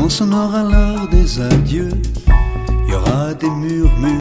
sonore alors des adieux, il y aura des murmures